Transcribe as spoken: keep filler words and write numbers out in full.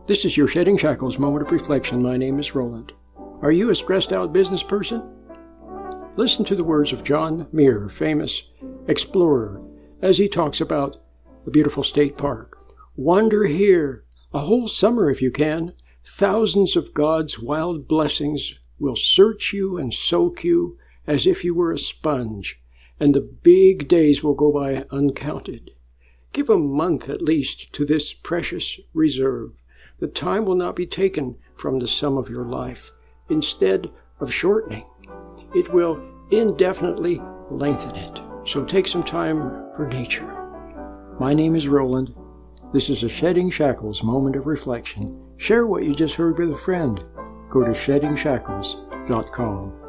This is your Shedding Shackles moment of reflection. My name is Roland. Are you a stressed out business person? Listen to the words of John Muir, famous explorer, as he talks about the beautiful state park. Wander here, a whole summer if you can. Thousands of God's wild blessings will search you and soak you as if you were a sponge, and the big days will go by uncounted. Give a month at least to this precious reserve. The time will not be taken from the sum of your life. Instead of shortening, it will indefinitely lengthen it. So take some time for nature. My name is Roland. This is a Shedding Shackles moment of reflection. Share what you just heard with a friend. Go to shedding shackles dot com.